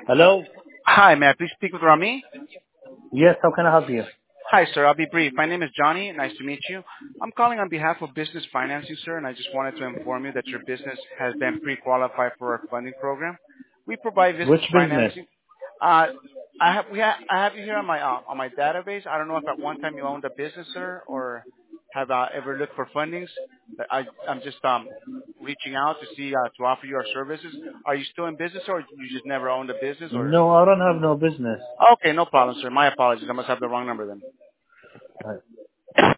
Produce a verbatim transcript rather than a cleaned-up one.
Hello? Hi, may I please speak with Rami? Yes, how can I help you? Hi, sir. I'll be brief. My name is Johnny. Nice to meet you. I'm calling on behalf of Business Financing, sir, and I just wanted to inform you that your business has been pre-qualified for our funding program. We provide Which business business? financing. Uh, I have we ha- I have you here on my uh, on my database. I don't know if at one time you owned a business, sir, or have uh, ever looked for fundings. But I I'm just um reaching out to see uh, to offer you our services. Are you still in business, or you just never owned a business, or? No, I don't have no business. Okay, no problem, sir. My apologies. I must have the wrong number then. Right.